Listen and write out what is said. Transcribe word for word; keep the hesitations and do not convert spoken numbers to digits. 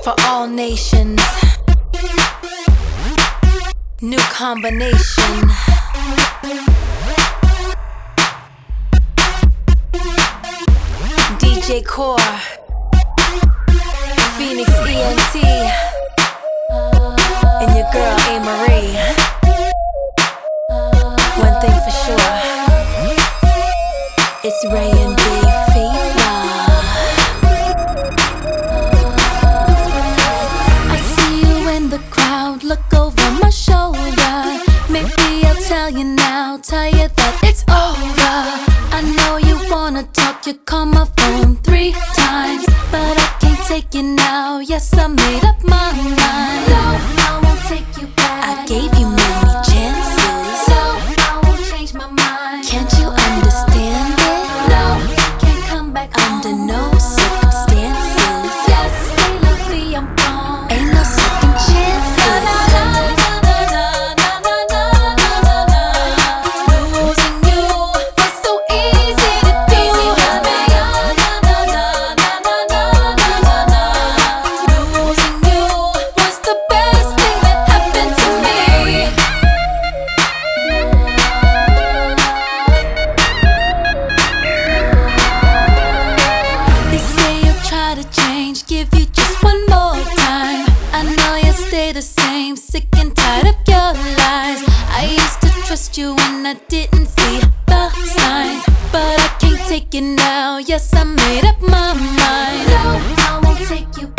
for all nations. New combination. D J Core, Phoenix E N T, and your girl A. Marie. One thing for sure, it's Ray and B Fever. I see you in the crowd, look over my shoulder. Maybe I'll tell you now, tell you that it's over. I know you wanna talk, you call my phone three times, but I can't take you now. Yes, I made up my mind. No, I won't take you back. I gave you many chances. No, I won't change my mind. Can't you understand it? No, can't come back under no circumstances. Yes, say lovely, I'm gone. Ain't no second chances. Give you just one more time. I know you stay the same, sick and tired of your lies. I used to trust you when I didn't see the signs, but I can't take it now. Yes, I made up my mind. No, I won't take you back.